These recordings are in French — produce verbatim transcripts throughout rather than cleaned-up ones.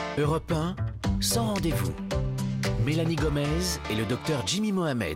Europe un, sans rendez-vous. Mélanie Gomez et le docteur Jimmy Mohamed.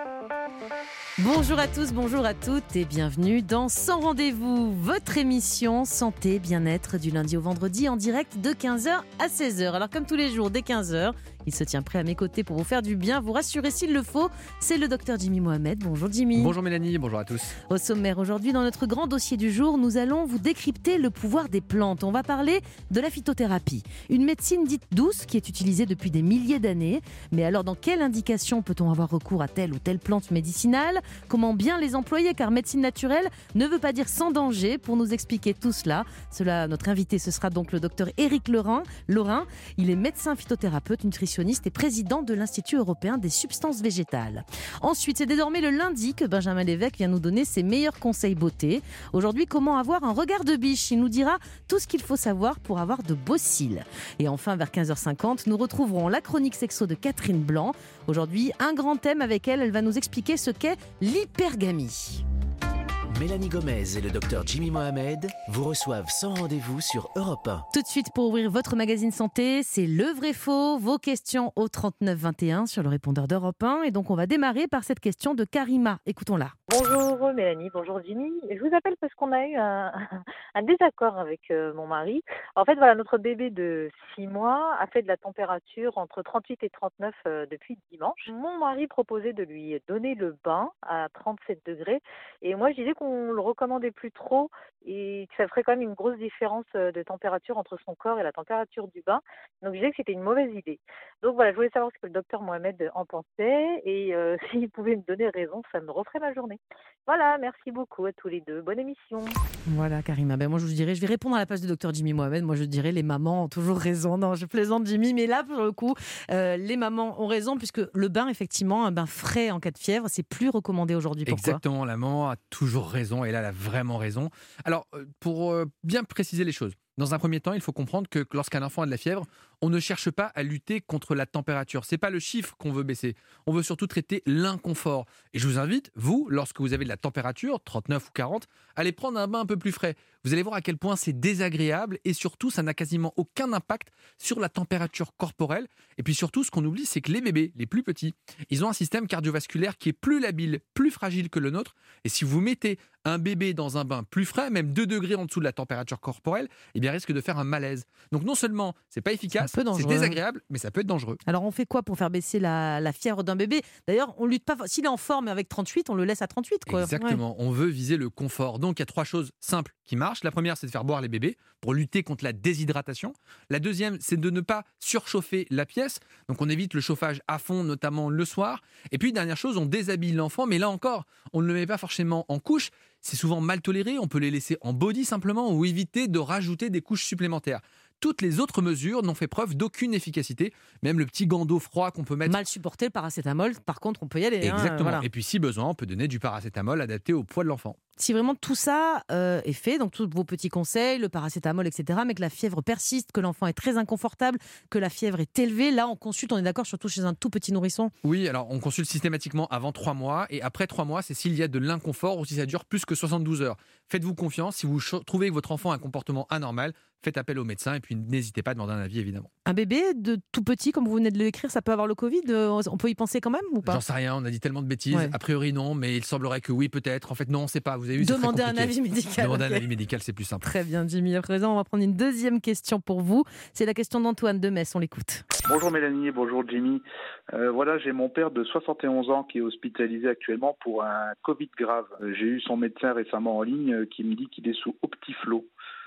Bonjour à tous, bonjour à toutes et bienvenue dans Sans Rendez-vous, votre émission santé, bien-être du lundi au vendredi en direct de quinze heures à seize heures. Alors comme tous les jours dès quinze heures, il se tient prêt à mes côtés pour vous faire du bien, vous rassurer s'il le faut. C'est le docteur Jimmy Mohamed. Bonjour Jimmy. Bonjour Mélanie, bonjour à tous. Au sommaire aujourd'hui, dans notre grand dossier du jour, nous allons vous décrypter le pouvoir des plantes. On va parler de la phytothérapie, une médecine dite douce qui est utilisée depuis des milliers d'années. Mais alors dans quelle indication peut-on avoir recours à telle ou telle plante médicinale ? Comment bien les employer ? Car médecine naturelle ne veut pas dire sans danger. Pour nous expliquer tout cela, cela notre invité, ce sera donc le docteur Éric Lorrain. Lorrain, il est médecin phytothérapeute, nutritionniste et président de l'Institut européen des substances végétales. Ensuite, c'est désormais le lundi que Benjamin Lévesque vient nous donner ses meilleurs conseils beauté. Aujourd'hui, comment avoir un regard de biche ? Il nous dira tout ce qu'il faut savoir pour avoir de beaux cils. Et enfin, vers quinze heures cinquante, nous retrouverons la chronique sexo de Catherine Blanc. Aujourd'hui, un grand thème avec elle, elle va nous expliquer ce qu'est l'hypergamie. Mélanie Gomez et le docteur Jimmy Mohamed vous reçoivent sans rendez-vous sur Europe un. Tout de suite, pour ouvrir votre magazine santé, c'est le vrai faux. Vos questions au trente-neuf vingt et un sur le répondeur d'Europe un. Et donc, on va démarrer par cette question de Karima. Écoutons-la. Bonjour Mélanie, bonjour Jimmy. Je vous appelle parce qu'on a eu un, un désaccord avec euh, mon mari. En fait, voilà, notre bébé de six mois a fait de la température entre trente-huit et trente-neuf euh, depuis dimanche. Mon mari proposait de lui donner le bain à trente-sept degrés. Et moi, je disais qu'on le recommandait plus trop et que ça ferait quand même une grosse différence de température entre son corps et la température du bain. Donc, je disais que c'était une mauvaise idée. Donc, voilà, je voulais savoir ce que le docteur Mohamed en pensait et euh, s'il pouvait me donner raison, ça me referait ma journée. Voilà, merci beaucoup à tous les deux. Bonne émission. Voilà, Karima. Ben moi, je vous dirais, je vais répondre à la place du docteur Jimmy Mohamed. Moi, je dirais, les mamans ont toujours raison. Non, je plaisante, Jimmy, mais là, pour le coup, euh, les mamans ont raison puisque le bain, effectivement, un bain frais en cas de fièvre, c'est plus recommandé aujourd'hui. Pourquoi ? Exactement, la maman a toujours raison et là, elle a vraiment raison. Alors, pour euh, bien préciser les choses, dans un premier temps, il faut comprendre que lorsqu'un enfant a de la fièvre, on ne cherche pas à lutter contre la température. Ce n'est pas le chiffre qu'on veut baisser. On veut surtout traiter l'inconfort. Et je vous invite, vous, lorsque vous avez de la température, trente-neuf ou quarante, à aller prendre un bain un peu plus frais. Vous allez voir à quel point c'est désagréable et surtout, ça n'a quasiment aucun impact sur la température corporelle. Et puis surtout, ce qu'on oublie, c'est que les bébés, les plus petits, ils ont un système cardiovasculaire qui est plus labile, plus fragile que le nôtre. Et si vous mettez un bébé dans un bain plus frais, même deux degrés en dessous de la température corporelle, eh bien, risque de faire un malaise. Donc non seulement c'est pas efficace, c'est, c'est désagréable, mais ça peut être dangereux. Alors on fait quoi pour faire baisser la, la fièvre d'un bébé ? D'ailleurs, on lutte pas. S'il est en forme avec trente-huit, on le laisse à trente-huit, quoi. Exactement. Ouais. On veut viser le confort. Donc il y a trois choses simples qui marchent. La première, c'est de faire boire les bébés pour lutter contre la déshydratation. La deuxième, c'est de ne pas surchauffer la pièce. Donc on évite le chauffage à fond, notamment le soir. Et puis dernière chose, on déshabille l'enfant, mais là encore, on ne le met pas forcément en couche. C'est souvent mal toléré, on peut les laisser en body simplement ou éviter de rajouter des couches supplémentaires. Toutes les autres mesures n'ont fait preuve d'aucune efficacité. Même le petit gant d'eau froid qu'on peut mettre... Mal supporter le paracétamol, par contre, on peut y aller. Exactement. Hein, voilà. Et puis si besoin, on peut donner du paracétamol adapté au poids de l'enfant. Si vraiment tout ça euh, est fait, donc tous vos petits conseils, le paracétamol, et cetera, mais que la fièvre persiste, que l'enfant est très inconfortable, que la fièvre est élevée, là on consulte, on est d'accord, surtout chez un tout petit nourrisson ? Oui, alors on consulte systématiquement avant trois mois et après trois mois, c'est s'il y a de l'inconfort ou si ça dure plus que soixante-douze heures. Faites-vous confiance, si vous trouvez que votre enfant a un comportement anormal, faites appel au médecin et puis n'hésitez pas à demander un avis évidemment. Un bébé de tout petit, comme vous venez de l'écrire, ça peut avoir le Covid ? On peut y penser quand même ou pas ? J'en sais rien, on a dit tellement de bêtises. Ouais. A priori non, mais il semblerait que oui peut-être. En fait non, on ne sait pas. Vous avez vu, Demandez un avis médical. Demandez okay. un avis médical, c'est plus simple. Très bien Jimmy. À présent, on va prendre une deuxième question pour vous. C'est la question d'Antoine de Metz, on l'écoute. Bonjour Mélanie, bonjour Jimmy. Euh, voilà, j'ai mon père de soixante et onze ans qui est hospitalisé actuellement pour un Covid grave. J'ai eu son médecin récemment en ligne qui me dit qu'il est sous Optiflow.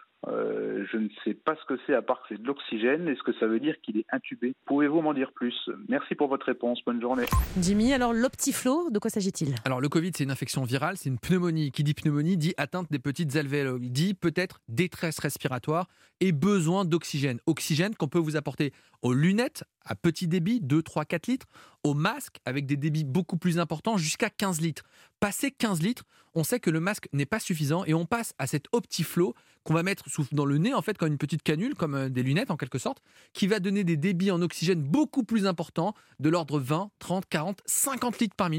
Euh, je ne sais pas ce que c'est à part que c'est de l'oxygène. Est-ce que ça veut dire qu'il est intubé ? Pouvez-vous m'en dire plus ? Merci pour votre réponse. Bonne journée. Jimmy, alors l'Optiflow, de quoi s'agit-il ? Alors le Covid, c'est une infection virale, c'est une pneumonie. Qui dit pneumonie dit atteinte des petites alvéoles, dit peut-être détresse respiratoire et besoin d'oxygène. Oxygène qu'on peut vous apporter aux lunettes à petit débit, deux, trois, quatre litres, aux masques avec des débits beaucoup plus importants, jusqu'à quinze litres. Passé quinze litres, on sait que le masque n'est pas suffisant et on passe à cet Optiflow qu'on va mettre sous, dans le nez, en fait, comme une petite canule, comme des lunettes en quelque sorte, qui va donner des débits en oxygène beaucoup plus importants, de l'ordre vingt, trente, quarante, cinquante litres par minute,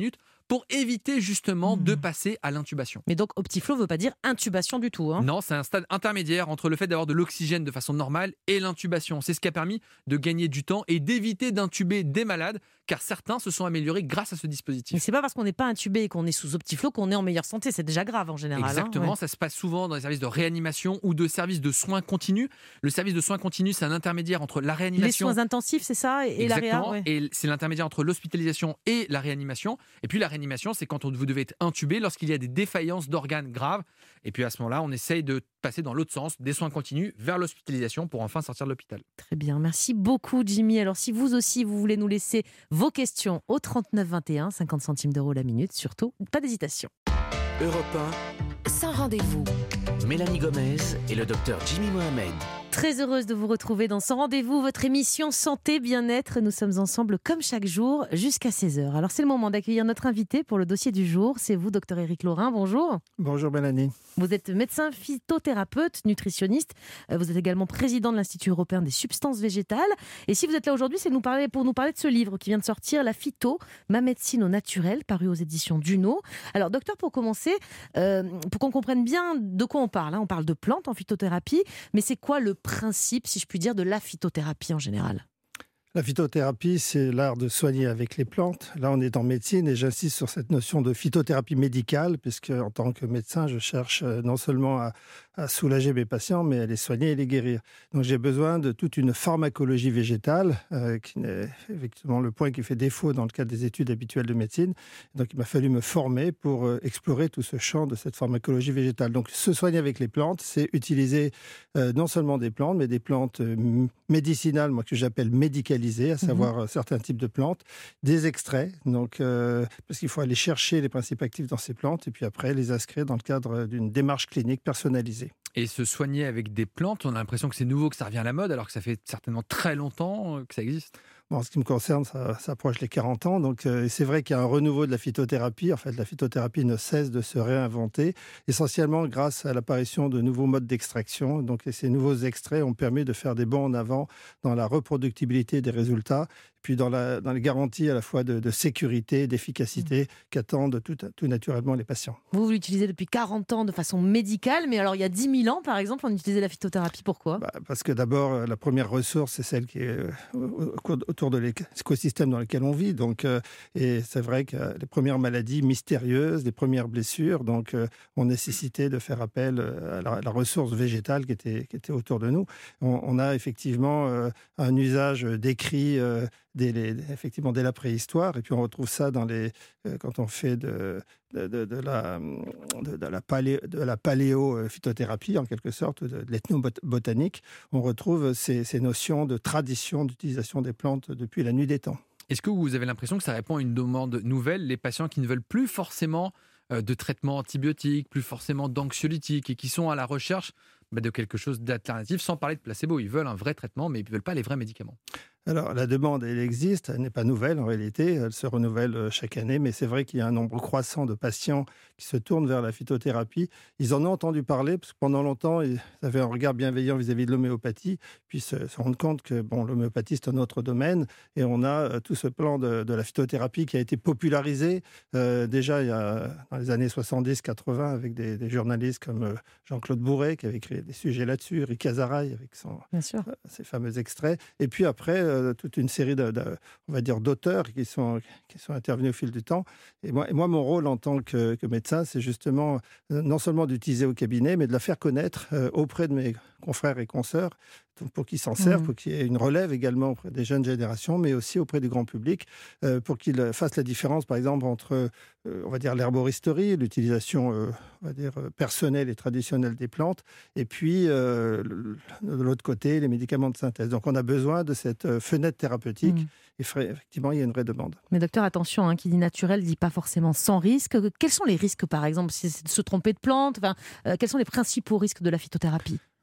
pour éviter justement Mmh. de passer à l'intubation. Mais donc Optiflow ne veut pas dire intubation du tout. Hein. Non, c'est un stade intermédiaire entre le fait d'avoir de l'oxygène de façon normale et l'intubation. C'est ce qui a permis de gagner du temps et d'éviter d'intuber des malades, car certains se sont améliorés grâce à ce Mais dispositif. c'est pas parce qu'on n'est pas intubé et qu'on est sous Optiflow qu'on est en meilleure santé. C'est déjà grave en général. Exactement, hein. Ouais. ça se passe souvent dans les services de réanimation ou de services de soins continus. Le service de soins continus, c'est un intermédiaire entre la Les réanimation... soins intensifs, c'est ça, et, et la réa. Exactement, Ouais. et c'est l'intermédiaire entre l'hospitalisation et la réanimation. Et puis la réanimation, c'est quand on- vous devez être intubé lorsqu'il y a des défaillances d'organes graves. Et puis à ce moment-là, on essaye de passer dans l'autre sens, des soins continus vers l'hospitalisation pour enfin sortir de l'hôpital. Très bien, merci beaucoup Jimmy. Alors si vous aussi vous voulez nous laisser vos questions au trente-neuf vingt et un, cinquante centimes d'euros la minute, surtout pas d'hésitation. Europe un, Sans rendez-vous. Mélanie Gomez et le docteur Jimmy Mohamed. Très heureuse de vous retrouver dans Sans rendez-vous, votre émission Santé Bien-être. Nous sommes ensemble comme chaque jour jusqu'à seize heures. Alors c'est le moment d'accueillir notre invité pour le dossier du jour. C'est vous, docteur Éric Laurin. Bonjour. Bonjour Mélanie. Vous êtes médecin phytothérapeute, nutritionniste. Euh, Vous êtes également président de l'Institut européen des substances végétales. Et si vous êtes là aujourd'hui, c'est nous parler, pour nous parler de ce livre qui vient de sortir, La phyto, ma médecine au naturel, paru aux éditions Duno. Alors docteur, pour commencer, euh, pour qu'on comprenne bien de quoi on parle, hein, on parle de plantes en phytothérapie, mais c'est quoi le principe, si je puis dire, de la phytothérapie en général ? La phytothérapie, c'est l'art de soigner avec les plantes. Là, on est en médecine et j'insiste sur cette notion de phytothérapie médicale, puisque en tant que médecin, je cherche euh, non seulement à, à soulager mes patients, mais à les soigner et les guérir. Donc, j'ai besoin de toute une pharmacologie végétale, euh, qui est effectivement le point qui fait défaut dans le cadre des études habituelles de médecine. Donc, il m'a fallu me former pour euh, explorer tout ce champ de cette pharmacologie végétale. Donc, se soigner avec les plantes, c'est utiliser euh, non seulement des plantes, mais des plantes euh, médicinales, moi que j'appelle médicalisées, à savoir mmh. certains types de plantes, des extraits, donc, euh, parce qu'il faut aller chercher les principes actifs dans ces plantes et puis après les inscrire dans le cadre d'une démarche clinique personnalisée. Et se soigner avec des plantes, on a l'impression que c'est nouveau, que ça revient à la mode, alors que ça fait certainement très longtemps que ça existe. Bon, en ce qui me concerne, ça, ça approche les quarante ans. Donc, euh, c'est vrai qu'il y a un renouveau de la phytothérapie. En fait, la phytothérapie ne cesse de se réinventer, essentiellement grâce à l'apparition de nouveaux modes d'extraction. Donc, ces nouveaux extraits ont permis de faire des bonds en avant dans la reproductibilité des résultats, puis dans, la, dans les garanties à la fois de, de sécurité, d'efficacité mmh. qu'attendent tout, tout naturellement les patients. Vous, vous l'utilisez depuis quarante ans de façon médicale, mais alors il y a dix mille ans, par exemple, on utilisait la phytothérapie. Pourquoi ? bah, Parce que d'abord, la première ressource, c'est celle qui est euh, autour de l'écosystème dans lequel on vit. Donc, euh, et c'est vrai que les premières maladies mystérieuses, les premières blessures, donc, euh, ont nécessité de faire appel à la, à la ressource végétale qui était, qui était autour de nous. On, on a effectivement euh, un usage décrit euh, Dès les, effectivement dès la préhistoire, et puis on retrouve ça dans les, euh, quand on fait de, de, de, de, la, de, de, la palé, de la paléophytothérapie, en quelque sorte, de, de l'ethnobotanique, on retrouve ces, ces notions de tradition d'utilisation des plantes depuis la nuit des temps. Est-ce que vous avez l'impression que ça répond à une demande nouvelle, les patients qui ne veulent plus forcément de traitements antibiotiques, plus forcément d'anxiolytiques, et qui sont à la recherche bah, de quelque chose d'alternatif, sans parler de placebo? Ils veulent un vrai traitement, mais ils ne veulent pas les vrais médicaments. Alors, la demande, elle existe, elle n'est pas nouvelle en réalité, elle se renouvelle chaque année, mais c'est vrai qu'il y a un nombre croissant de patients qui se tournent vers la phytothérapie. Ils en ont entendu parler, parce que pendant longtemps, ils avaient un regard bienveillant vis-à-vis de l'homéopathie, puis se, se rendent compte que bon, l'homéopathie, c'est un autre domaine, et on a euh, tout ce plan de, de la phytothérapie qui a été popularisé euh, déjà il y a, dans les années soixante-dix quatre-vingts, avec des, des journalistes comme euh, Jean-Claude Bourret, qui avait écrit des sujets là-dessus, Rick Azaray, avec son, Bien sûr. Euh, ses fameux extraits, et puis après, euh, toute une série de, de, on va dire, d'auteurs qui sont, qui sont intervenus au fil du temps. Et moi, et moi mon rôle en tant que, que médecin, c'est justement euh, non seulement d'utiliser au cabinet, mais de la faire connaître euh, auprès de mes confrères et consoeurs, pour qu'ils s'en servent, mmh. pour qu'il y ait une relève également auprès des jeunes générations, mais aussi auprès du grand public, euh, pour qu'ils fassent la différence, par exemple, entre, euh, on va dire, l'herboristerie, l'utilisation, euh, on va dire, personnelle et traditionnelle des plantes, et puis, euh, le, de l'autre côté, les médicaments de synthèse. Donc, on a besoin de cette fenêtre thérapeutique, mmh. et effectivement, il y a une vraie demande. Mais docteur, attention, hein, qui dit naturel, dit pas forcément sans risque. Quels sont les risques, par exemple, si c'est de se tromper de plante, enfin, euh, quels sont les principaux risques de la phytothérapie ?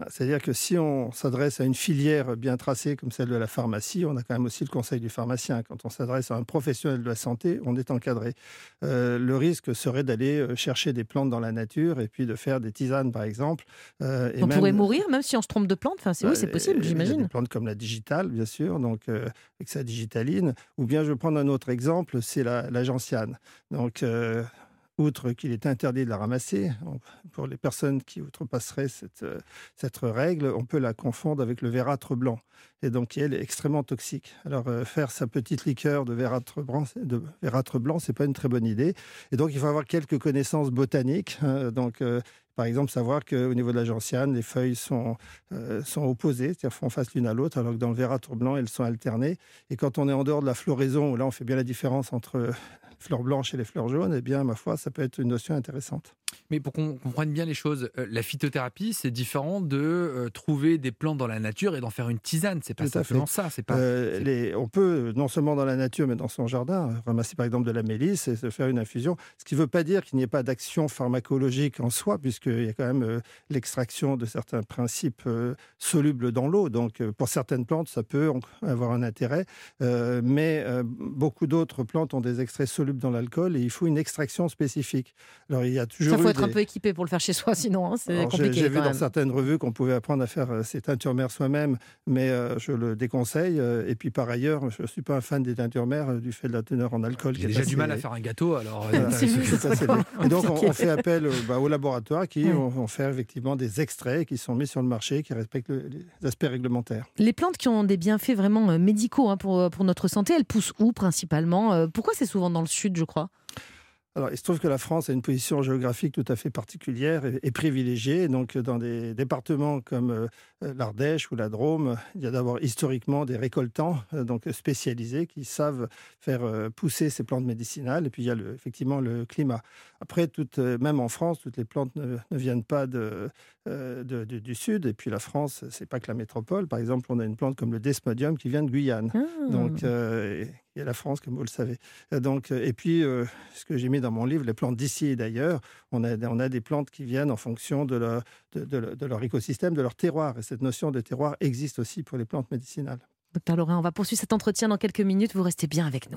C'est-à-dire que si on s'adresse à une filière bien tracée comme celle de la pharmacie, on a quand même aussi le conseil du pharmacien. Quand on s'adresse à un professionnel de la santé, on est encadré. Euh, le risque serait d'aller chercher des plantes dans la nature et puis de faire des tisanes, par exemple. Euh, et on même, pourrait mourir même si on se trompe de plante. Enfin, c'est, oui, c'est possible, il y a j'imagine. des plantes comme la digitale, bien sûr, donc euh, avec sa digitaline. Ou bien, je vais prendre un autre exemple, c'est la, la gentiane. Donc, euh, outre qu'il est interdit de la ramasser, pour les personnes qui outrepasseraient cette, cette règle, on peut la confondre avec le vérâtre blanc. Et donc, elle est extrêmement toxique. Alors, euh, faire sa petite liqueur de vérâtre blanc, de vérâtre blanc, c'est pas une très bonne idée. Et donc, il faut avoir quelques connaissances botaniques. Hein, donc, euh, par exemple, savoir qu'au niveau de la gentiane, les feuilles sont, euh, sont opposées, c'est-à-dire font face l'une à l'autre, alors que dans le vérâtre blanc, elles sont alternées. Et quand on est en dehors de la floraison, où là, on fait bien la différence entre les fleurs blanches et les fleurs jaunes, eh bien, ma foi, ça peut être une notion intéressante. Mais pour qu'on comprenne bien les choses, euh, la phytothérapie, c'est différent de euh, trouver des plantes dans la nature et d'en faire une tisane. C'est pas Tout à simplement fait. ça. C'est pas, euh, c'est... Les, on peut, non seulement dans la nature, mais dans son jardin, ramasser par exemple de la mélisse et se faire une infusion. Ce qui ne veut pas dire qu'il n'y ait pas d'action pharmacologique en soi, puisqu'il y a quand même euh, l'extraction de certains principes euh, solubles dans l'eau. Donc, euh, pour certaines plantes, ça peut avoir un intérêt. Euh, mais euh, beaucoup d'autres plantes ont des extraits solubles dans l'alcool et il faut une extraction spécifique. Alors, il y a toujours Ça, faut eu être des... un peu équipé pour le faire chez soi, sinon hein, c'est Alors, compliqué. J'ai, j'ai vu quand dans même. certaines revues qu'on pouvait apprendre à faire euh, ses teintures mères soi-même, mais euh, je le déconseille. Euh, et puis par ailleurs, je ne suis pas un fan des teintures mères euh, du fait de la teneur en alcool. J'ai déjà assez... du mal à faire un gâteau, alors... Voilà, C'est c'est, vrai, c'est c'est assez vraiment bien. Et donc, on, compliqué. on fait appel euh, bah, aux laboratoires qui Ouais. vont, vont faire effectivement des extraits qui sont mis sur le marché, qui respectent le- les aspects réglementaires. Les plantes qui ont des bienfaits vraiment euh, médicaux hein, pour, pour notre santé, elles poussent où principalement euh, Pourquoi c'est souvent dans le sud, je crois? Alors, il se trouve que la France a une position géographique tout à fait particulière et, et privilégiée. Donc, dans des départements comme euh, l'Ardèche ou la Drôme, il y a d'abord historiquement des récoltants euh, donc spécialisés qui savent faire euh, pousser ces plantes médicinales. Et puis, il y a le, effectivement le climat. Après, toutes, euh, même en France, toutes les plantes ne, ne viennent pas de, euh, de, de- du sud. Et puis, la France, c'est pas que la métropole. Par exemple, on a une plante comme le desmodium qui vient de Guyane. Ah. Donc, euh, il y a la France, comme vous le savez. Donc, euh, et puis, euh, ce que j'ai mis dans mon livre, les plantes d'ici et d'ailleurs, on a, on a des plantes qui viennent en fonction de leur, de, de- de leur écosystème, de leur terroir. Et cette notion de terroir existe aussi pour les plantes médicinales. Docteur Laurin, on va poursuivre cet entretien dans quelques minutes. Vous restez bien avec nous.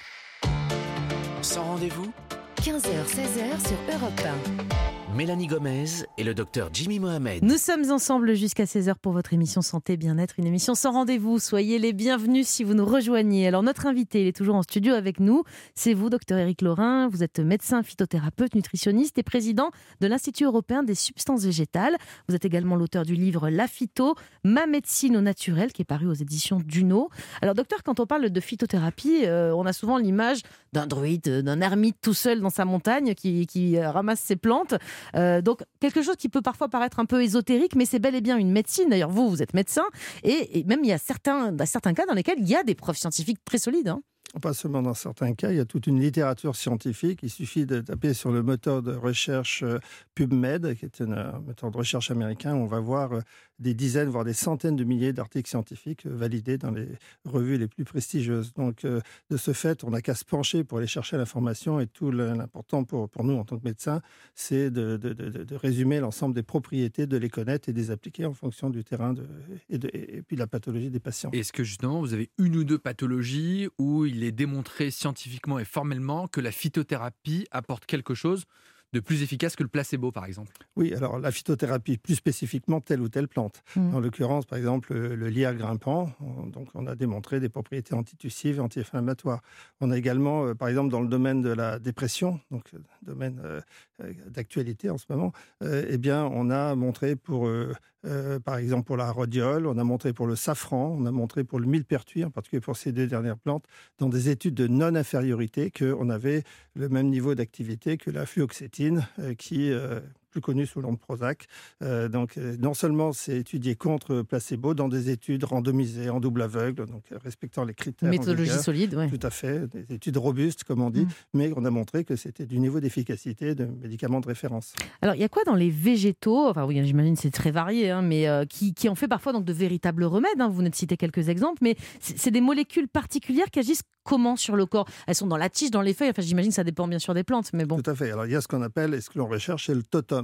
Sans rendez-vous, quinze heures seize heures sur Europe un. Mélanie Gomez et le docteur Jimmy Mohamed. Nous sommes ensemble jusqu'à seize heures pour votre émission Santé Bien-être, une émission sans rendez-vous. Soyez les bienvenus si vous nous rejoignez. Alors notre invité, il est toujours en studio avec nous. C'est vous, docteur Éric Laurin. Vous êtes médecin, phytothérapeute, nutritionniste et président de l'Institut européen des substances végétales. Vous êtes également l'auteur du livre La Phyto, ma médecine au naturel, qui est paru aux éditions Duno. Alors docteur, quand on parle de phytothérapie, euh, on a souvent l'image d'un druide, d'un ermite tout seul dans sa montagne qui, qui euh, ramasse ses plantes. Euh, donc quelque chose qui peut parfois paraître un peu ésotérique, mais c'est bel et bien une médecine. D'ailleurs, vous, vous êtes médecin, et, et même il y a certains, dans certains cas dans lesquels il y a des preuves scientifiques très solides. Hein. Pas seulement dans certains cas, il y a toute une littérature scientifique. Il suffit de taper sur le moteur de recherche euh, PubMed, qui est un euh, moteur de recherche américain. On va voir euh, des dizaines, voire des centaines de milliers d'articles scientifiques euh, validés dans les revues les plus prestigieuses. Donc, euh, de ce fait, on n'a qu'à se pencher pour aller chercher l'information. Et tout l'important pour, pour nous, en tant que médecins, c'est de, de, de, de résumer l'ensemble des propriétés, de les connaître et de les appliquer en fonction du terrain de, et, de, et puis de la pathologie des patients. Est-ce que justement, vous avez une ou deux pathologies où il est démontré scientifiquement et formellement que la phytothérapie apporte quelque chose de plus efficace que le placebo, par exemple? Oui, alors la phytothérapie, plus spécifiquement telle ou telle plante. Mmh. En l'occurrence, par exemple, le, le lierre grimpant, on, donc on a démontré des propriétés antitussives et anti-inflammatoires. On a également, euh, par exemple, dans le domaine de la dépression, donc euh, domaine euh, euh, d'actualité en ce moment, euh, eh bien, on a montré pour, euh, euh, par exemple, pour la rhodiole, on a montré pour le safran, on a montré pour le millepertuis, en particulier pour ces deux dernières plantes, dans des études de non-infériorité, qu'on avait le même niveau d'activité que la fluoxétine, euh, qui euh, plus connue sous le nom de Prozac. Euh, donc, euh, non seulement c'est étudié contre placebo dans des études randomisées en double aveugle, donc euh, respectant les critères. en Méthodologie vigueur. solide, oui. Tout à fait, des études robustes, comme on dit, Mm. mais on a montré que c'était du niveau d'efficacité de médicaments de référence. Alors, il y a quoi dans les végétaux, enfin oui, j'imagine que c'est très varié, hein, mais euh, qui, qui en fait parfois donc de véritables remèdes, hein, vous venez de citer quelques exemples, mais c'est, c'est des molécules particulières qui agissent comment sur le corps? Elles sont dans la tige, dans les feuilles, enfin j'imagine que ça dépend bien sûr des plantes, mais bon. Tout à fait. Alors, il y a ce qu'on appelle, et ce que l'on recherche, c'est le totum.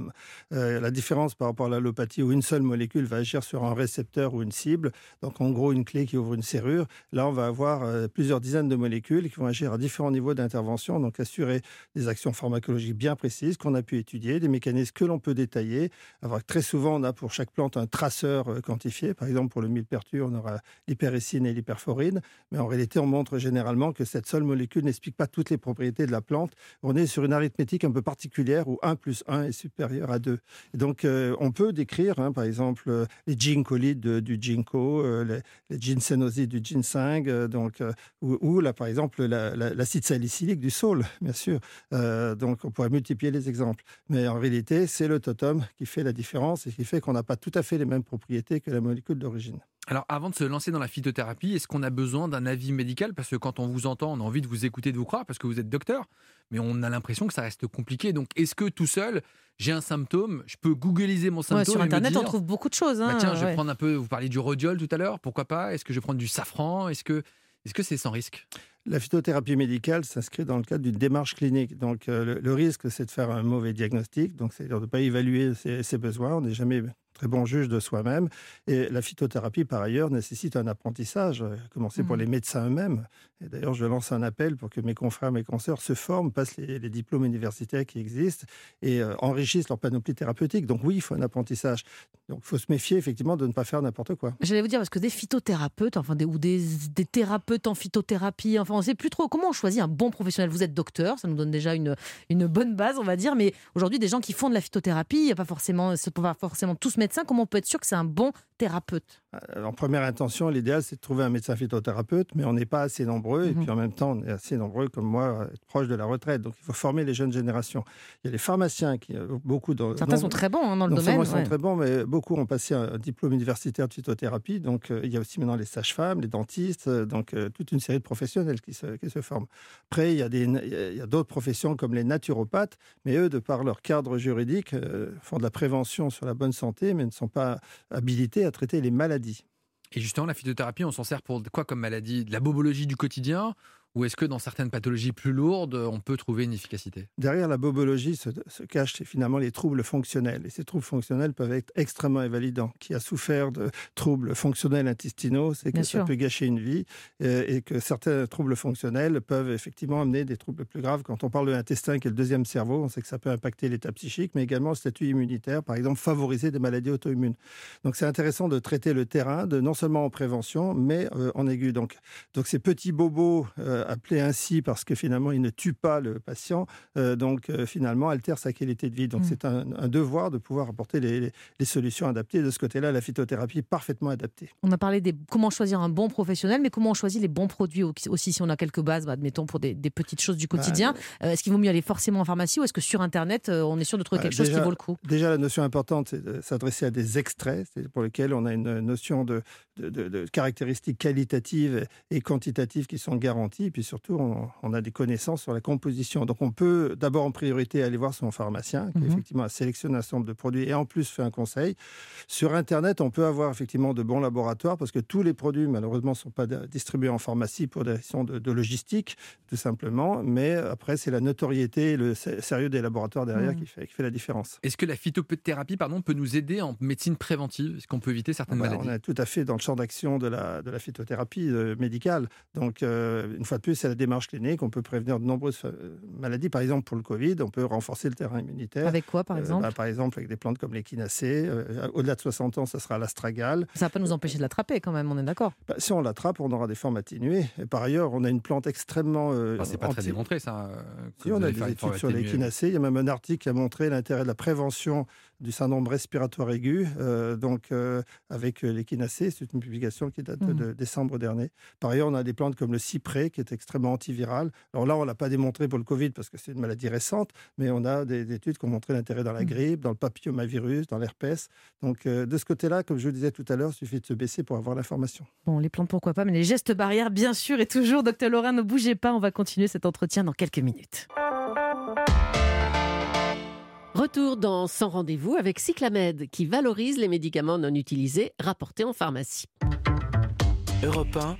totem. Euh, la différence par rapport à l'allopathie où une seule molécule va agir sur un récepteur ou une cible, donc en gros une clé qui ouvre une serrure, là on va avoir euh, plusieurs dizaines de molécules qui vont agir à différents niveaux d'intervention, donc assurer des actions pharmacologiques bien précises qu'on a pu étudier, des mécanismes que l'on peut détailler. Alors, très souvent on a pour chaque plante un traceur euh, quantifié, par exemple pour le millepertuis on aura l'hypericine et l'hyperforine, mais en réalité on montre généralement que cette seule molécule n'explique pas toutes les propriétés de la plante. On est sur une arithmétique un peu particulière où un plus un est supérieur à deux. Et donc, euh, on peut décrire, hein, par exemple, euh, les ginkgolides de, du ginkgo, euh, les, les ginsénosides du ginseng, euh, donc, euh, ou, ou là, par exemple, la, la, l'acide salicylique du saule, bien sûr. Euh, donc, on pourrait multiplier les exemples. Mais en réalité, c'est le totem qui fait la différence et qui fait qu'on n'a pas tout à fait les mêmes propriétés que la molécule d'origine. Alors, avant de se lancer dans la phytothérapie, est-ce qu'on a besoin d'un avis médical? Parce que quand on vous entend, on a envie de vous écouter, de vous croire, parce que vous êtes docteur, mais on a l'impression que ça reste compliqué. Donc, est-ce que tout seul, j'ai un symptôme, je peux googliser mon symptôme? Ouais, sur et Internet, me dire, on trouve beaucoup de choses. Hein, bah tiens, je vais ouais. prendre un peu, vous parliez du rhodiol tout à l'heure, pourquoi pas? Est-ce que je vais prendre du safran? Est-ce que est-ce que c'est sans risque? La phytothérapie médicale s'inscrit dans le cadre d'une démarche clinique. Donc, euh, le, le risque, c'est de faire un mauvais diagnostic, donc c'est-à-dire de ne pas évaluer ses, ses besoins. On n'est jamais très bon juge de soi-même. Et la phytothérapie, par ailleurs, nécessite un apprentissage, à commencer mmh. pour les médecins eux-mêmes. Et d'ailleurs, je lance un appel pour que mes confrères, mes consoeurs se forment, passent les, les diplômes universitaires qui existent et euh, enrichissent leur panoplie thérapeutique. Donc oui, il faut un apprentissage. Donc il faut se méfier effectivement de ne pas faire n'importe quoi. J'allais vous dire, parce que des phytothérapeutes, enfin des, ou des, des thérapeutes en phytothérapie, enfin on ne sait plus trop comment on choisit un bon professionnel. Vous êtes docteur, ça nous donne déjà une, une bonne base, on va dire, mais aujourd'hui, des gens qui font de la phytothérapie, il n'y a pas forcément, c'est pas forcément tous médecins, comment on peut être sûr que c'est un bon thérapeute? En première intention, l'idéal, c'est de trouver un médecin phytothérapeute, mais on n'est pas assez nombreux. Mmh. Et puis en même temps, on est assez nombreux, comme moi, à être proche de la retraite. Donc il faut former les jeunes générations. Il y a les pharmaciens qui, beaucoup dans, certains non, sont très bons hein, dans le non domaine. Certains ouais. sont très bons, mais beaucoup ont passé un diplôme universitaire de phytothérapie. Donc euh, il y a aussi maintenant les sages-femmes, les dentistes, euh, donc euh, toute une série de professionnels qui se, qui se forment. Après, il y a, des, il y a d'autres professions comme les naturopathes, mais eux, de par leur cadre juridique, euh, font de la prévention sur la bonne santé, mais ne sont pas habilités à traiter les maladies. Et justement, la phytothérapie, on s'en sert pour quoi comme maladie? De la bobologie du quotidien? Ou est-ce que dans certaines pathologies plus lourdes, on peut trouver une efficacité? Derrière la bobologie se, se cachent finalement les troubles fonctionnels. Et ces troubles fonctionnels peuvent être extrêmement invalidants. Qui a souffert de troubles fonctionnels intestinaux, c'est que Bien ça sûr. peut gâcher une vie. Et, et que certains troubles fonctionnels peuvent effectivement amener des troubles plus graves. Quand on parle de l'intestin, qui est le deuxième cerveau, on sait que ça peut impacter l'état psychique, mais également le statut immunitaire, par exemple, favoriser des maladies auto-immunes. Donc c'est intéressant de traiter le terrain, de, non seulement en prévention, mais euh, en aigu. Donc, donc ces petits bobos... Euh, appelé ainsi parce que finalement il ne tue pas le patient, euh, donc euh, finalement altère sa qualité de vie. Donc mmh. c'est un, un devoir de pouvoir apporter les, les, les solutions adaptées. De ce côté-là, la phytothérapie est parfaitement adaptée. On a parlé des comment choisir un bon professionnel, mais comment on choisit les bons produits aussi, si on a quelques bases, bah, admettons pour des, des petites choses du quotidien. Bah, euh, est-ce qu'il vaut mieux aller forcément en pharmacie ou est-ce que sur Internet, euh, on est sûr de trouver bah, quelque déjà, chose qui vaut le coup? Déjà, la notion importante, c'est de s'adresser à des extraits, pour lesquels on a une notion de, de, de, de caractéristiques qualitatives et quantitatives qui sont garanties. Puis surtout, on, on a des connaissances sur la composition. Donc, on peut d'abord en priorité aller voir son pharmacien, qui mmh. effectivement a sélectionné un certain nombre de produits et en plus fait un conseil. Sur Internet, on peut avoir effectivement de bons laboratoires parce que tous les produits, malheureusement, ne sont pas distribués en pharmacie pour des raisons de, de logistique, tout simplement. Mais après, c'est la notoriété et le sérieux des laboratoires derrière mmh. qui, fait, qui fait la différence. Est-ce que la phytothérapie pardon, peut nous aider en médecine préventive? Est-ce qu'on peut éviter certaines bah, maladies? On est tout à fait dans le champ d'action de la, de la phytothérapie euh, médicale. Donc, euh, une fois de plus, c'est la démarche clinique. On peut prévenir de nombreuses euh, maladies. Par exemple, pour le Covid, on peut renforcer le terrain immunitaire. Avec quoi, par exemple euh, bah, Par exemple, avec des plantes comme l'échinacée. Euh, au-delà de soixante ans, ça sera l'astragale. Ça ne va pas nous empêcher de l'attraper quand même, on est d'accord? bah, Si on l'attrape, on aura des formes atténuées. Et par ailleurs, on a une plante extrêmement... Euh, ah, c'est pas anti... très démontré, ça. Si, on a des études sur l'échinacée. Il y a même un article qui a montré l'intérêt de la prévention du syndrome respiratoire aigu, euh, donc euh, avec l'échinacée. C'est une publication qui date mmh. de décembre dernier. Par ailleurs, on a des plantes comme le cyprès, qui est extrêmement antiviral. Alors là, on ne l'a pas démontré pour le Covid, parce que c'est une maladie récente, mais on a des, des études qui ont montré l'intérêt dans la grippe, dans le papillomavirus, dans l'herpès. Donc, euh, de ce côté-là, comme je vous disais tout à l'heure, il suffit de se baisser pour avoir l'information. Bon, les plantes, pourquoi pas, mais les gestes barrières, bien sûr, et toujours. Docteur Laurin, ne bougez pas, on va continuer cet entretien dans quelques minutes. Retour dans Sans rendez-vous avec Cyclamed, qui valorise les médicaments non utilisés rapportés en pharmacie. Europe un,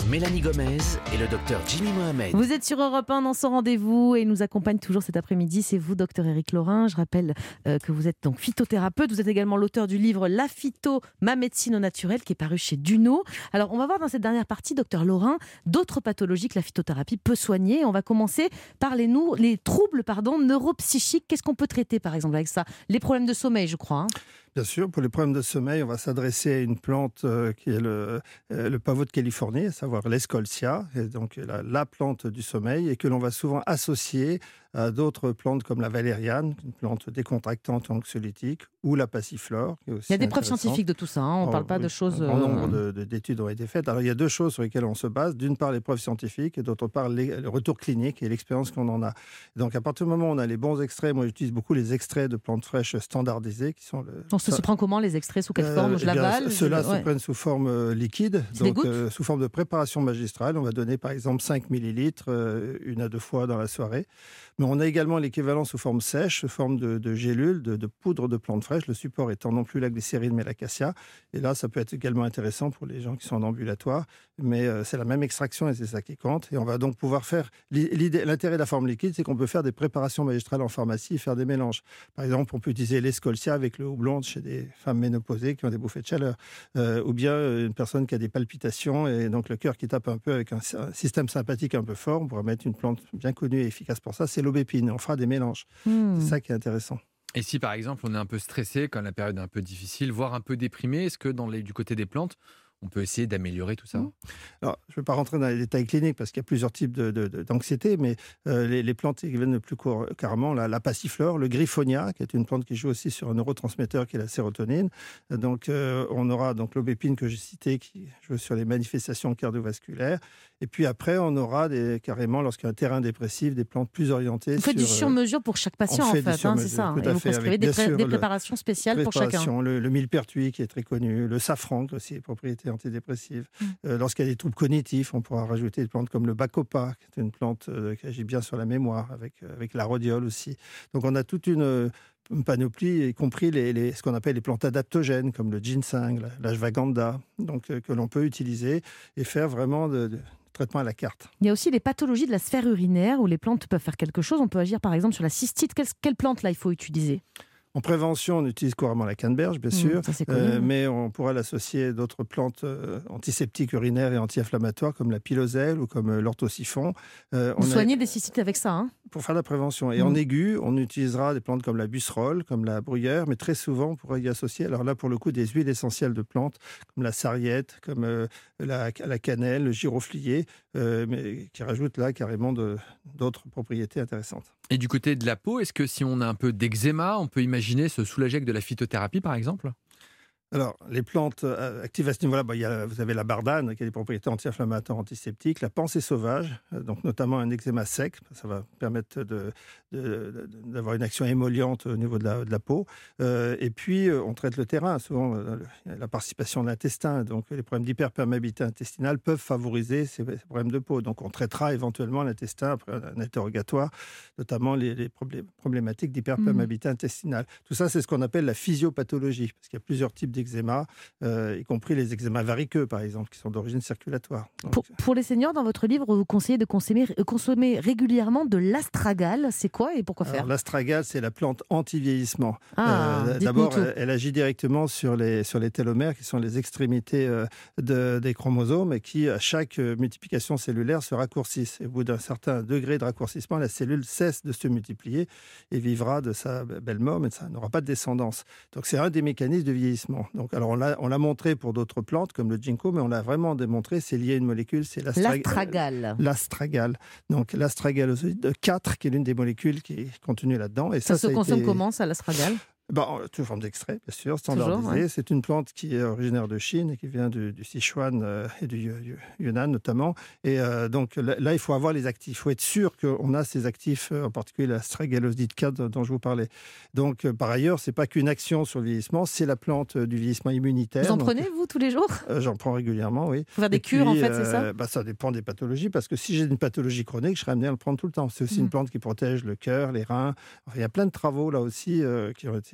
Mélanie Gomez et le docteur Jimmy Mohamed. Vous êtes sur Europe un dans son rendez-vous et il nous accompagne toujours cet après-midi. C'est vous, docteur Éric Laurin. Je rappelle euh, que vous êtes donc phytothérapeute. Vous êtes également l'auteur du livre La phyto, ma médecine au naturel, qui est paru chez Duno. Alors, on va voir dans cette dernière partie, docteur Laurin, d'autres pathologies que la phytothérapie peut soigner. On va commencer par les, nou- les troubles pardon, neuropsychiques. Qu'est-ce qu'on peut traiter, par exemple, avec ça? Les problèmes de sommeil, je crois. Hein. Bien sûr, pour les problèmes de sommeil, on va s'adresser à une plante euh, qui est le, euh, le pavot de Californie, à savoir l'escolcia, et donc la, la plante du sommeil, et que l'on va souvent associer à d'autres plantes comme la valériane, une plante décontractante anxiolytique, ou la passiflore. Qui est aussi il y a des preuves intéressante. scientifiques de tout ça, hein. on ne Oh, parle pas oui, de choses... Un grand euh, nombre de- de- d'études ont été faites. Alors il y a deux choses sur lesquelles on se base. D'une part, les preuves scientifiques, et d'autre part, les- le retour clinique et l'expérience qu'on en a. Donc à partir du moment où on a les bons extraits, moi j'utilise beaucoup les extraits de plantes fraîches standardisées, qui sont... Le, On se, se prend comment les extraits? Sous quelle Euh, forme? Je eh bien, l'avale? Ceux-là je... ouais. se prennent sous forme euh, liquide, C'est des donc gouttes euh, sous forme de préparation magistrale. On va donner par exemple cinq millilitres, euh, une à deux fois dans la soirée. Mais on a également l'équivalent sous forme sèche, sous forme de, de gélules, de, de poudre de plantes fraîches, le support étant non plus la glycérine mais l'acacia. Et là, ça peut être également intéressant pour les gens qui sont en ambulatoire. Mais euh, c'est la même extraction et c'est ça qui compte. Et on va donc pouvoir faire... l'idée- L'intérêt de la forme liquide, c'est qu'on peut faire des préparations magistrales en pharmacie et faire des mélanges. Par exemple, on peut utiliser l'escolcia avec le houblon chez des femmes ménopausées qui ont des bouffées de chaleur. Euh, ou bien euh, une personne qui a des palpitations et donc le cœur qui tape un peu avec un, un système sympathique un peu fort. On pourra mettre une plante bien connue et efficace pour ça, c'est l'aubépine. On fera des mélanges. Hmm. C'est ça qui est intéressant. Et si par exemple on est un peu stressé, quand la période est un peu difficile, voire un peu déprimé, est-ce que dans les, du côté des plantes, on peut essayer d'améliorer tout ça? Alors, je ne vais pas rentrer dans les détails cliniques parce qu'il y a plusieurs types de, de- de- d'anxiété, mais euh, les, les plantes qui viennent le plus court- carrément, la, la passiflore, le griffonia, qui est une plante qui joue aussi sur un neurotransmetteur qui est la sérotonine. Donc, euh, on aura donc l'aubépine que j'ai citée qui joue sur les manifestations cardiovasculaires. Et puis après, on aura des, carrément, lorsqu'il y a un terrain dépressif, des plantes plus orientées Vous faites sur... du euh, sur-mesure pour chaque patient, on en fait fait, du hein, c'est sur-mesure, ça. hein. tout à Et vous fait, prescrivez avec, des, bien pré- sûr, des le- préparations spéciales pour chacun. Préparation, le, le millepertuis qui est très connu, le safran qui a aussi des propriétés antidépressives. Mm. Euh, lorsqu'il y a des troubles cognitifs, on pourra rajouter des plantes comme le bacopa, qui est une plante euh, qui agit bien sur la mémoire, avec, euh, avec la rhodiole aussi. Donc on a toute une, euh, une panoplie, y compris les, les- ce qu'on appelle les plantes adaptogènes, comme le ginseng, la- l'ashwagandha, donc, euh, que l'on peut utiliser et faire vraiment de, de traitement à la carte. Il y a aussi les pathologies de la sphère urinaire où les plantes peuvent faire quelque chose. On peut agir par exemple sur la cystite. Quelle, quelle plante là il faut utiliser? En prévention, on utilise couramment la canneberge, bien Mmh, sûr, ça, c'est connu, euh, hein. mais on pourra l'associer à d'autres plantes euh, antiseptiques urinaires et anti-inflammatoires comme la piloselle ou comme euh, l'orthosiphon. Euh, Vous on a- soignez des cystites avec ça, hein? Pour faire la prévention. Et Mm. en aigu, on utilisera des plantes comme la busserolle, comme la bruyère, mais très souvent, on pourra y associer, alors là, pour le coup, des huiles essentielles de plantes, comme la sarriette, comme euh, la, la cannelle, le giroflier, euh, mais qui rajoutent là carrément de- d'autres propriétés intéressantes. Et du côté de la peau, est-ce que si on a un peu d'eczéma, on peut imaginer se soulager avec de la phytothérapie par exemple? Alors, les plantes euh, actives à ce niveau-là, bah, il y a, vous avez la bardane qui a des propriétés anti-inflammatoires, antiseptiques, la pensée sauvage, euh, donc notamment un eczéma sec, ça va permettre de, de- de- d'avoir une action émolliente au niveau de la, de la peau. Euh, et puis, euh, on traite le terrain, souvent euh, le- la participation de l'intestin, donc les problèmes d'hyperperméabilité intestinale peuvent favoriser ces, ces problèmes de peau. Donc, on traitera éventuellement l'intestin après un interrogatoire, notamment les, les problé- problématiques d'hyperperméabilité intestinale. Tout ça, c'est ce qu'on appelle la physiopathologie, parce qu'il y a plusieurs types d'eczéma, euh, y compris les eczémas variqueux, par exemple, qui sont d'origine circulatoire. Donc, Pour, pour les seniors, dans votre livre, vous conseillez de consommer, euh, consommer régulièrement de l'astragale. C'est quoi et pourquoi faire? alors, l'astragale, c'est la plante anti-vieillissement. Ah, dites-nous D'abord, tout. elle, elle agit directement sur les, sur les télomères, qui sont les extrémités euh, de- des chromosomes, et qui, à chaque euh, multiplication cellulaire, se raccourcissent. Et au bout d'un certain degré de raccourcissement, la cellule cesse de se multiplier et vivra de sa belle mort, mais ça n'aura pas de descendance. Donc, c'est un des mécanismes de vieillissement. Donc, alors on l'a, on l'a montré pour d'autres plantes, comme le ginkgo, mais on l'a vraiment démontré, c'est lié à une molécule, c'est l'astrag- L'astragale. l'astragale. Donc, l'astragaloside quatre, qui est l'une des molécules qui est contenue là-dedans. Et Ça, ça, se ça a consomme été- comment, ça, l'astragale? Bah, en- sous forme d'extrait, bien sûr, standardisé. Toujours, ouais. C'est une plante qui est originaire de Chine et qui vient du, du Sichuan euh, et du Yu- Yu- Yunnan notamment. Et euh, donc là, là, il faut avoir les actifs. Il faut être sûr qu'on a ces actifs, euh, en particulier la stragaloside quatre dont je vous parlais. Donc, euh, par ailleurs, c'est pas qu'une action sur le vieillissement, c'est la plante euh, du vieillissement immunitaire. Vous en Donc, prenez, vous, tous les jours? euh, J'en prends régulièrement, oui. Faut faire des Et cures, en puis, fait, c'est ça? euh, bah, ça dépend des pathologies, parce que si j'ai une pathologie chronique, je serais amené à le prendre tout le temps. C'est aussi Mm. une plante qui protège le cœur, les reins. Enfin, il y a plein de travaux là aussi euh, qui ont été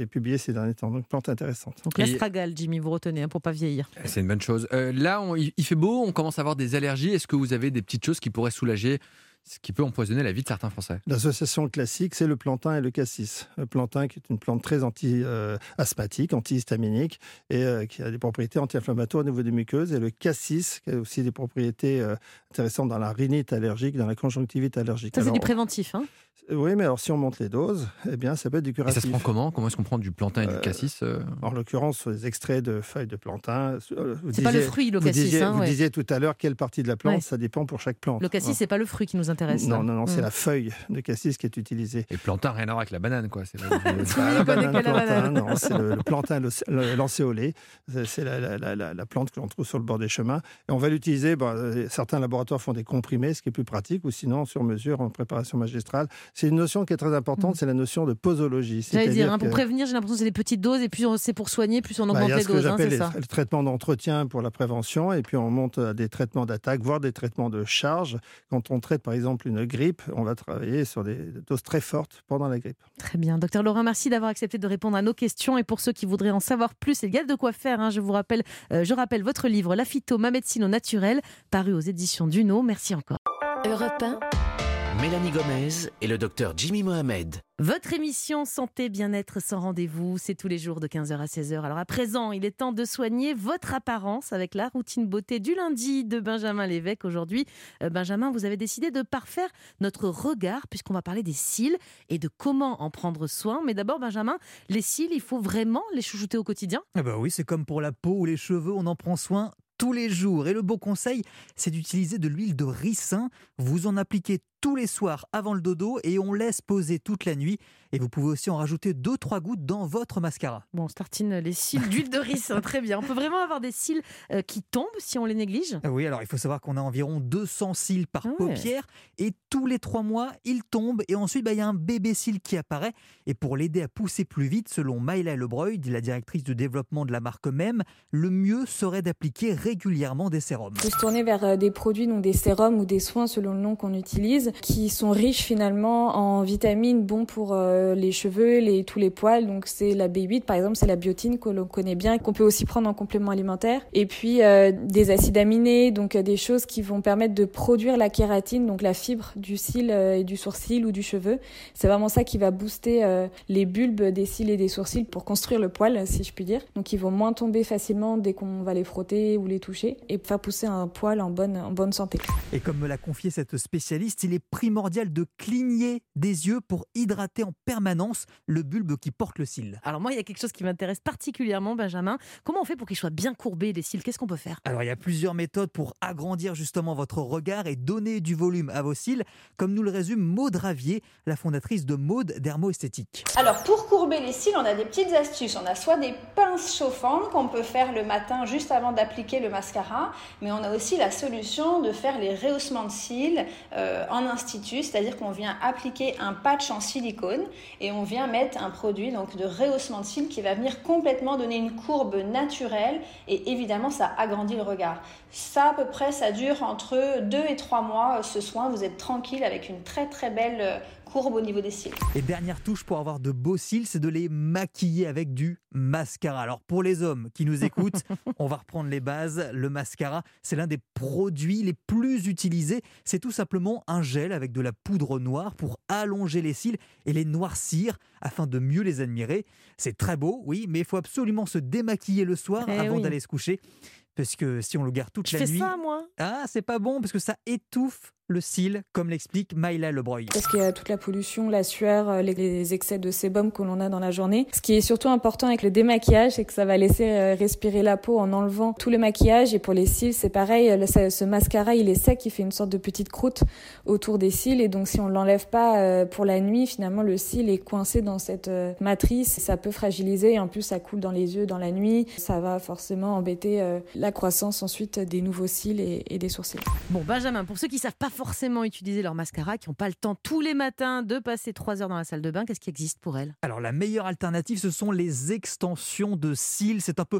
été publié ces derniers temps. Donc, plante intéressante. Donc Et- l'astragale, Jimmy, vous retenez hein, pour pas vieillir. C'est une bonne chose. Euh, là, on- il il fait beau, on commence à avoir des allergies. Est-ce que vous avez des petites choses qui pourraient soulager ce qui peut empoisonner la vie de certains Français? L'association classique, c'est le plantain et le cassis. Le plantain, qui est une plante très anti-asthmatique, antihistaminique, et euh, qui a des propriétés anti-inflammatoires au niveau des muqueuses. Et le cassis, qui a aussi des propriétés euh, intéressantes dans la rhinite allergique, dans la conjonctivite allergique. Ça, c'est Alors, du préventif. Hein. Oui, mais alors si on monte les doses, eh bien, ça peut être du Et curatif. ça se prend comment Comment est-ce qu'on prend du plantain et du Euh, cassis euh En l'occurrence, des extraits de feuilles de plantain. Euh, vous C'est pas le disiez- fruit, le Vous, cassis. disiez, hein, vous ouais. disiez tout à l'heure quelle partie de la plante, Ouais. ça dépend pour chaque plante. Le cassis, Hein. c'est pas le fruit qui nous intéresse. Non, là. non, non, c'est Mm. la feuille de cassis qui est utilisée. Et plantain, rien à voir avec la banane, quoi. C'est C'est pas- pas la il connaît banane que la plantain, banane. non, c'est le, le plantain le- le- lancéolé. C'est c'est la, la- la- la- la plante que l'on trouve sur le bord des chemins. Et on va l'utiliser, bon, euh, certains laboratoires font des comprimés, ce qui est plus pratique, ou sinon sur mesure en préparation magistrale. C'est une notion qui est très importante, Mm. c'est la notion de posologie. J'allais dire, hein, que- pour prévenir, j'ai l'impression que c'est des petites doses et plus on- c'est pour soigner, plus on Bah, augmente il y a les ce que doses. Hein, j'appelle c'est les- ça. le traitement d'entretien pour la prévention, et puis on monte à des traitements d'attaque, voire des traitements de charge. Quand on traite par exemple une grippe, on va travailler sur des doses très fortes pendant la grippe. Très bien. Docteur Laurin, merci d'avoir accepté de répondre à nos questions. Et pour ceux qui voudraient en savoir plus, il y a de quoi faire. hein. Je vous rappelle, euh, je rappelle votre livre La phyto, ma médecine au naturel, paru aux éditions Duno. Merci encore. Europe un, Mélanie Gomez et le docteur Jimmy Mohamed. Votre émission Santé, Bien-être sans rendez-vous, c'est tous les jours de quinze heures à seize heures. Alors à présent, il est temps de soigner votre apparence avec la routine beauté du lundi de Benjamin Lévesque. Aujourd'hui, euh, Benjamin, vous avez décidé de parfaire notre regard puisqu'on va parler des cils et de comment en prendre soin. Mais d'abord, Benjamin, les cils, il faut vraiment les chouchouter au quotidien? Ah bah oui, c'est comme pour la peau ou les cheveux, on en prend soin tous les jours. Et le bon conseil, c'est d'utiliser de l'huile de ricin. Vous en appliquez tous les soirs avant le dodo et on laisse poser toute la nuit. Et vous pouvez aussi en rajouter deux trois gouttes dans votre mascara. Bon, on se tartine les cils d'huile de ricin, très bien. On peut vraiment avoir des cils euh, qui tombent si on les néglige? Ah oui, alors il faut savoir qu'on a environ deux cents cils par Ah ouais. paupière et tous les trois mois, ils tombent et ensuite bah, il y a un bébé cil qui apparaît. Et pour l'aider à pousser plus vite, selon Maïla Lebreuil, la directrice de développement de la marque même, le mieux serait d'appliquer régulièrement des sérums. Il faut se tourner vers euh, des produits, donc des sérums ou des soins selon le nom qu'on utilise, qui sont riches finalement en vitamines, bons pour euh, les cheveux, les, tous les poils. Donc c'est la B huit par exemple, c'est la biotine que l'on connaît bien, qu'on peut aussi prendre en complément alimentaire. Et puis euh, des acides aminés, donc euh, des choses qui vont permettre de produire la kératine, donc la fibre du cil euh, et du sourcil ou du cheveu. C'est vraiment ça qui va booster euh, les bulbes des cils et des sourcils pour construire le poil, si je puis dire. Donc ils vont moins tomber facilement dès qu'on va les frotter ou les toucher et faire pousser un poil en bonne, en bonne santé. Et comme me l'a confié cette spécialiste, il est primordial de cligner des yeux pour hydrater en permanence le bulbe qui porte le cil. Alors moi, il y a quelque chose qui m'intéresse particulièrement, Benjamin. Comment on fait pour qu'ils soient bien courbés, les cils? Qu'est-ce qu'on peut faire? Alors il y a plusieurs méthodes pour agrandir justement votre regard et donner du volume à vos cils, comme nous le résume Maude Ravier, la fondatrice de Maude Dermo-Esthétique. Alors pour courber les cils, on a des petites astuces. On a soit des pinces chauffantes qu'on peut faire le matin juste avant d'appliquer le mascara, mais on a aussi la solution de faire les rehaussements de cils euh, en institut, c'est-à-dire qu'on vient appliquer un patch en silicone et on vient mettre un produit donc de rehaussement de cils qui va venir complètement donner une courbe naturelle et évidemment ça agrandit le regard. Ça à peu près ça dure entre deux et trois mois ce soin, vous êtes tranquille avec une très très belle euh, courbe au niveau des cils. Et dernière touche pour avoir de beaux cils, c'est de les maquiller avec du mascara. Alors pour les hommes qui nous écoutent, on va reprendre les bases. Le mascara, c'est l'un des produits les plus utilisés. C'est tout simplement un gel avec de la poudre noire pour allonger les cils et les noircir afin de mieux les admirer. C'est très beau, oui, mais il faut absolument se démaquiller le soir Eh avant oui. d'aller se coucher. Parce que si on le garde toute Je la fais nuit, ça, moi. ah, c'est pas bon parce que ça étouffe le cil, comme l'explique Maïla Lebreuil. Parce qu'il y a toute la pollution, la sueur, les, les excès de sébum que l'on a dans la journée. Ce qui est surtout important avec le démaquillage, c'est que ça va laisser euh, respirer la peau en enlevant tout le maquillage. Et pour les cils, c'est pareil, le, ce, ce mascara, il est sec, il fait une sorte de petite croûte autour des cils. Et donc si on l'enlève pas euh, pour la nuit, finalement le cil est coincé dans cette euh, matrice. Ça peut fragiliser et en plus ça coule dans les yeux dans la nuit. Ça va forcément embêter euh, la croissance ensuite des nouveaux cils et, et des sourcils. Bon, Benjamin, pour ceux qui ne savent pas forcément utiliser leur mascara, qui n'ont pas le temps tous les matins de passer trois heures dans la salle de bain, qu'est-ce qui existe pour elles? Alors la meilleure alternative, ce sont les extensions de cils. C'est un peu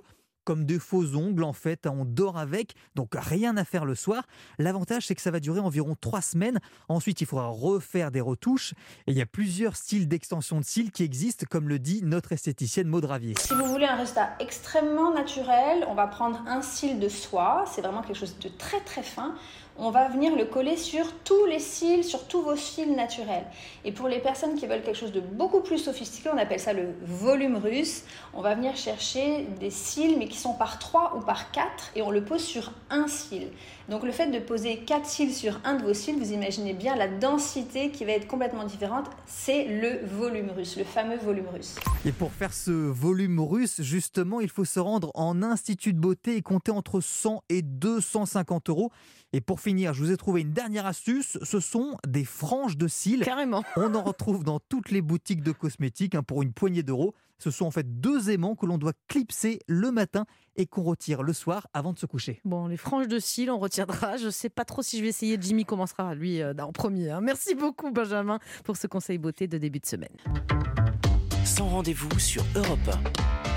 comme de faux ongles en fait, on dort avec, donc rien à faire le soir. L'avantage c'est que ça va durer environ trois semaines, ensuite il faudra refaire des retouches et il y a plusieurs styles d'extension de cils qui existent comme le dit notre esthéticienne Maud Ravier. Si vous voulez un résultat extrêmement naturel, on va prendre un cil de soie, c'est vraiment quelque chose de très très fin. On va venir le coller sur tous les cils, sur tous vos cils naturels. Et pour les personnes qui veulent quelque chose de beaucoup plus sophistiqué, on appelle ça le volume russe. On va venir chercher des cils, mais qui sont par trois ou par quatre, et on le pose sur un cil. Donc le fait de poser quatre cils sur un de vos cils, vous imaginez bien la densité qui va être complètement différente. C'est le volume russe, le fameux volume russe. Et pour faire ce volume russe, justement, il faut se rendre en institut de beauté et compter entre cent et deux cent cinquante euros. Et pour finir, je vous ai trouvé une dernière astuce, ce sont des franges de cils. Carrément. On en retrouve dans toutes les boutiques de cosmétiques hein, pour une poignée d'euros. Ce sont en fait deux aimants que l'on doit clipser le matin et qu'on retire le soir avant de se coucher. Bon, les franges de cils, on retiendra. Je ne sais pas trop si je vais essayer. Jimmy commencera, lui, euh, en premier. Hein. Merci beaucoup, Benjamin, pour ce conseil beauté de début de semaine. Sans rendez-vous sur Europe un.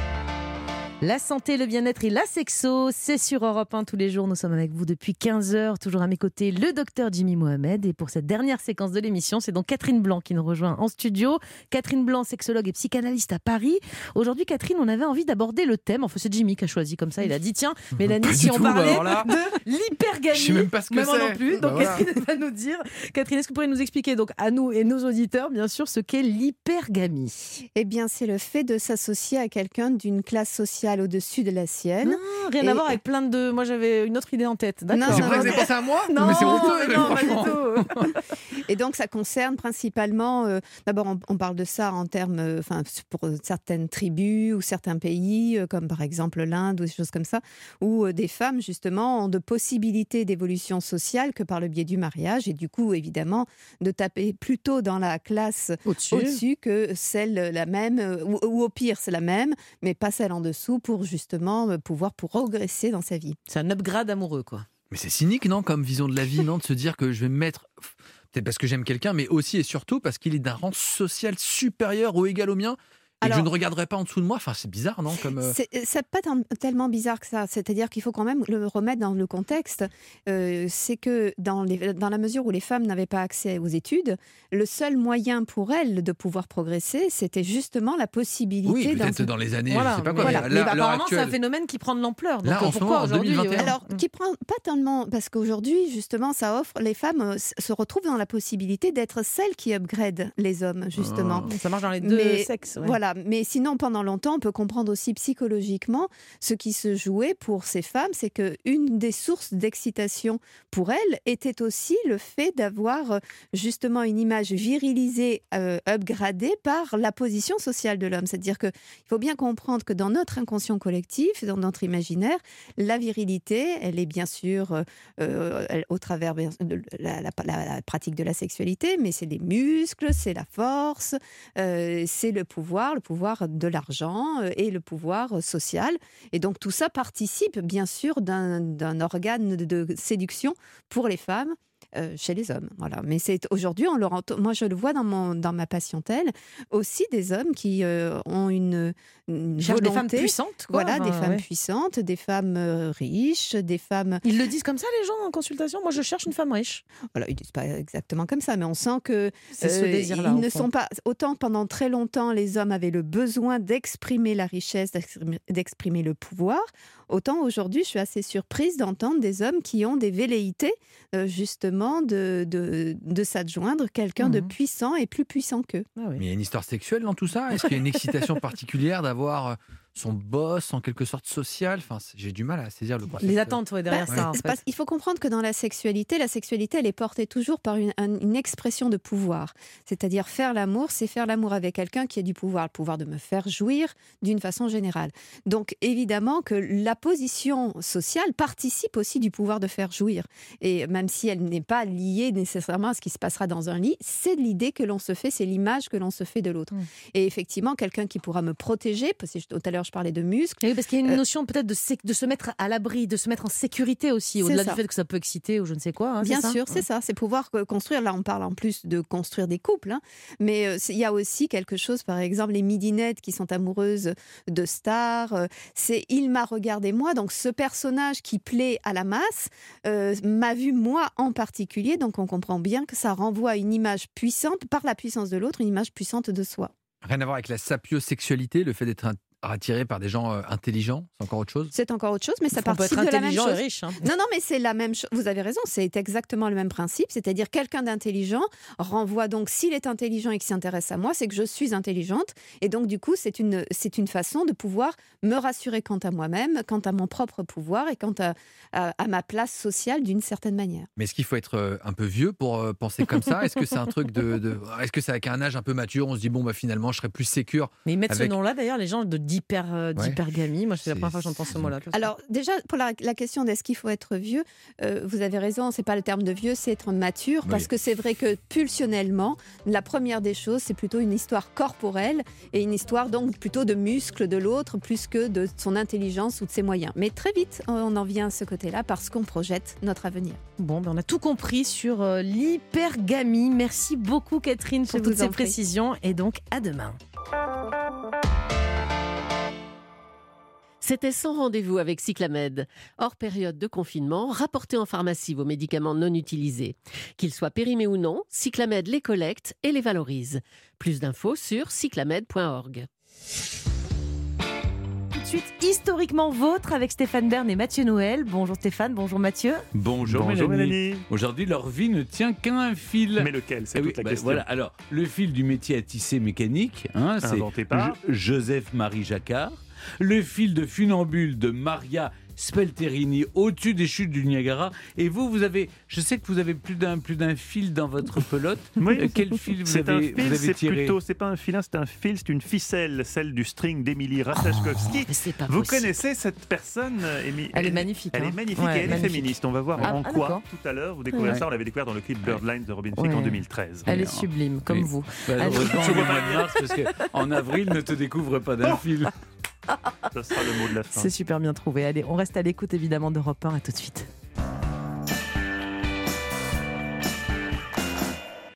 La santé, le bien-être et la sexo, c'est sur Europe un tous les jours. Nous sommes avec vous depuis quinze heures. Toujours à mes côtés, le docteur Jimmy Mohamed. Et pour cette dernière séquence de l'émission, c'est donc Catherine Blanc qui nous rejoint en studio. Catherine Blanc, sexologue et psychanalyste à Paris. Aujourd'hui, Catherine, on avait envie d'aborder le thème. Enfin, c'est Jimmy qui a choisi comme ça. Il a dit, tiens, Mélanie, si on tout, parlait bah là, de l'hypergamie. Je sais même pas ce que même moi c'est. non plus. Donc, Bah voilà. Catherine va nous dire. Catherine, est-ce que vous pourriez nous expliquer, donc, à nous et nos auditeurs, bien sûr, ce qu'est l'hypergamie? Eh bien, c'est le fait de s'associer à quelqu'un d'une classe sociale au-dessus de la sienne. Non, rien Et- à voir avec plein de... Moi, j'avais une autre idée en tête. Non, D'accord. C'est pour ça que vous avez pensé à moi? Non, Mais c'est honteux, non, pas franchement. du tout. Et donc, ça concerne principalement, euh, d'abord, on, on parle de ça en termes, euh, enfin, pour certaines tribus ou certains pays, euh, comme par exemple l'Inde ou des choses comme ça, où euh, des femmes, justement, ont de possibilités d'évolution sociale que par le biais du mariage, et du coup, évidemment, de taper plutôt dans la classe Au-dessus. au-dessus que celle la même, euh, ou, ou au pire, c'est la même, mais pas celle en dessous, pour justement euh, pouvoir progresser dans sa vie. C'est un upgrade amoureux, quoi. Mais c'est cynique, non, comme vision de la vie, non, de se dire que je vais me mettre, peut-être parce que j'aime quelqu'un, mais aussi et surtout parce qu'il est d'un rang social supérieur ou égal au mien, et Alors- que je ne regarderai pas en dessous de moi. Enfin, c'est bizarre, non, comme. euh, C'est c'est pas tant- tellement bizarre que ça. C'est-à-dire qu'il faut quand même le remettre dans le contexte. Euh, c'est que dans, les- dans la mesure où les femmes n'avaient pas accès aux études, le seul moyen pour elles de pouvoir progresser, c'était justement la possibilité. Oui, dans peut-être un- dans les années, Voilà, je sais pas quoi. mais, mais mais là, à l'heure apparemment, c'est un actuelle- phénomène qui prend de l'ampleur. Donc, Là, en ce pourquoi moment, en aujourd'hui deux mille vingt et un. ouais. Alors, qui prend pas tellement, parce qu'aujourd'hui, justement, ça offre, les femmes euh, s- se retrouvent dans la possibilité d'être celles qui upgradent les hommes, justement. Ah. Ça marche dans les deux Mais- sexes. ouais. Voilà, mais sinon, pendant longtemps, on peut comprendre aussi psychologiquement ce qui se jouait pour ces femmes, c'est qu'une des sources d'excitation pour elles était aussi le fait d'avoir euh, justement une image virilisée, euh, upgradée par la position sociale de l'homme. C'est-à-dire qu'il faut bien comprendre que dans notre inconscient collectif, dans notre imaginaire, la virilité, elle est bien sûr euh, euh, elle- au travers bien- de la, la- la- la pratique de la sexualité, mais c'est les muscles, c'est la force, euh, c'est le pouvoir, le pouvoir de l'argent euh, et le pouvoir euh, social. Et donc tout ça participe bien sûr d'un d'un organe de, de séduction pour les femmes. euh, chez les hommes, voilà. Mais c'est aujourd'hui, on leur ent- moi je le vois dans mon dans ma patientèle aussi des hommes qui euh, ont une, une Ils cherchent des femmes volonté, puissantes, quoi. voilà, des Enfin, femmes ouais. puissantes, des femmes euh, riches, des femmes. Ils le disent comme ça, les gens, en consultation? Moi, je cherche une femme riche. Voilà, ils disent pas exactement comme ça, mais on sent que C'est ce euh, désir-là, ils au ne fond. sont pas autant pendant très longtemps les hommes avaient le besoin d'exprimer la richesse, d'exprimer- d'exprimer le pouvoir. Autant aujourd'hui, je suis assez surprise d'entendre des hommes qui ont des velléités euh, justement de, de, de s'adjoindre quelqu'un de Mhm. puissant et plus puissant qu'eux. Ah oui. Mais il y a une histoire sexuelle dans tout ça? Est-ce qu'il y a une excitation particulière d'avoir euh, son boss en quelque sorte social? Enfin, c'est- j'ai du mal à saisir le concept. Les attentes ouais, derrière Bah, ça, en c'est fait. parce- il faut comprendre que dans la sexualité, la sexualité, elle est portée toujours par une, un- une expression de pouvoir. C'est-à-dire faire l'amour, c'est faire l'amour avec quelqu'un qui a du pouvoir, le pouvoir de me faire jouir d'une façon générale. Donc évidemment que la position sociale participe aussi du pouvoir de faire jouir. Et même si elle n'est pas liée nécessairement à ce qui se passera dans un lit, c'est l'idée que l'on se fait, c'est l'image que l'on se fait de l'autre. Mm. Et effectivement, quelqu'un qui pourra me protéger, parce que tout à l'heure je parlais de muscles. Oui, parce qu'il y a une Euh, notion peut-être de, sé- de se mettre à l'abri, de se mettre en sécurité aussi, au-delà C'est du ça. fait que ça peut exciter ou je ne sais quoi. hein, Bien c'est ça sûr, c'est ça, c'est pouvoir euh, construire. Là, on parle en plus de construire des couples, hein, mais euh, c'est- il y a aussi quelque chose, par exemple, les midinettes qui sont amoureuses de stars. euh, c'est il m'a regardé moi, donc ce personnage qui plaît à la masse euh, m'a vu moi en particulier. Donc on comprend bien que ça renvoie à une image puissante, par la puissance de l'autre, une image puissante de soi. Rien à voir avec la sapiosexualité, le fait d'être un- attiré par des gens euh, intelligents, c'est encore autre chose. C'est encore autre chose, mais ça On peut participe être de la même intelligent chose. et riche. hein. Non, non, mais c'est la même chose. Vous avez raison, c'est exactement le même principe. C'est-à-dire, quelqu'un d'intelligent renvoie donc, s'il est intelligent et qu'il s'intéresse à moi, c'est que je suis intelligente. Et donc, du coup, c'est une, c'est une façon de pouvoir me rassurer quant à moi-même, quant à mon propre pouvoir et quant à, à, à ma place sociale d'une certaine manière. Mais est-ce qu'il faut être euh, un peu vieux pour euh, penser comme ça? Est-ce que c'est un truc de, de- est-ce que c'est avec un âge un peu mature, on se dit bon bah finalement je serais plus sécure? Mais ils mettent Avec- ce nom-là d'ailleurs, les gens de d'hyper, euh, Ouais. d'hypergamie. Moi, c'est la C'est- première fois que j'entends ce mot-là. Alors, déjà, pour la, la question d'est-ce qu'il faut être vieux, euh, vous avez raison, c'est pas le terme de vieux, c'est être mature, parce Oui. que c'est vrai que pulsionnellement, la première des choses, c'est plutôt une histoire corporelle et une histoire donc plutôt de muscles de l'autre, plus que de son intelligence ou de ses moyens. Mais très vite, on en vient à ce côté-là parce qu'on projette notre avenir. Bon, ben on a tout compris sur euh, l'hypergamie. Merci beaucoup Catherine pour Je toutes vous ces en prie. précisions et donc à demain. C'était Sans rendez-vous avec Cyclamed. Hors période de confinement, rapportez en pharmacie vos médicaments non utilisés. Qu'ils soient périmés ou non, Cyclamed les collecte et les valorise. Plus d'infos sur cyclamed point org. Tout de suite, historiquement vôtre avec Stéphane Bern et Mathieu Noël. Bonjour Stéphane, bonjour Mathieu. Bonjour, Bonjour, Mélanie. Mélanie. Aujourd'hui, leur vie ne tient qu'à un fil. Mais lequel? C'est Eh oui, toute la bah, question. voilà. Alors, le fil du métier à tisser mécanique, hein, c'est Inventé par Jo- Joseph-Marie Jacquard. Le fil de funambule de Maria Spelterini au-dessus des chutes du Niagara. Et vous, vous avez, je sais que vous avez plus d'un plus d'un fil dans votre pelote. Oui. Euh, Quel fil vous C'est un avez, vous fil, avez c'est tiré? plutôt, c'est pas un filin, c'est un fil, c'est une ficelle, celle du string d'Émilie Ratajkowski. Mais c'est pas Vous possible. connaissez cette personne, euh, Émi- Elle est magnifique, Elle hein. est magnifique Ouais, et elle est magnifique. féministe. On va voir Ah, en ah, quoi d'accord. tout à l'heure. Vous découvrez Ouais. ça, on l'avait découvert dans le clip Birdlines de Robin Thicke Ouais. en deux mille treize. Elle est Mais, sublime, comme Oui. vous. Bah, Allez. heureusement, on est au mois de mars, parce qu'en avril, ne te découvre pas d'un fil. Ça sera le mot de la fin. C'est super bien trouvé. Allez, on reste à l'écoute évidemment d'Europe un, à tout de suite.